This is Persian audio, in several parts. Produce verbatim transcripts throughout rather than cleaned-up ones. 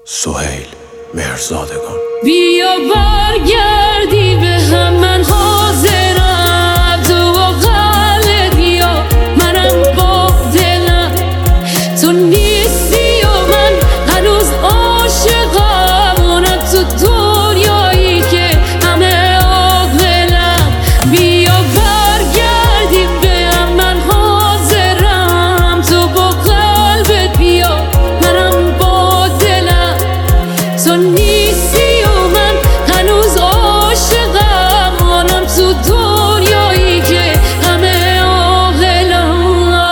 سهیل مهرزادگان. بیا برگردی به هم، من حاضرم تو با قلبت بیا، منم با دلم. تو نیستی و من هنوز عاشقم، اونم تو دنیایی که همه عاقلم. بیا برگردی به هم، من حاضرم تو با قلبت بیا، منم با دلم. تو نیستی و من هنوز عاشقم، اونم تو دنیایی که همه عاقلم.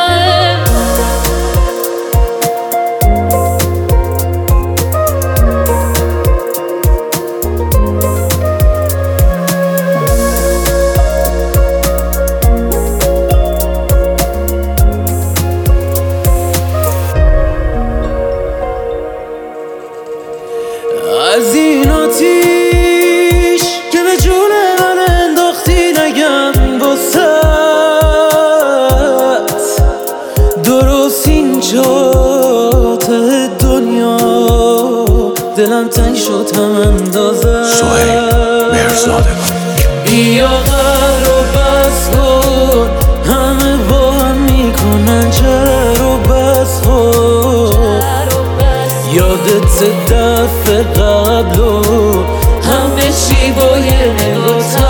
از این آتیش که به جون من انداختی نگم واسط، درست اینجا ته دنیا دلم تنگ شد هم اندازم. سهیل مهرزادگان. بیا قهر رو بس کن، همه با هم میکنن جر و بس کن. یادت دفعه قبل و همه چی با یه نگاه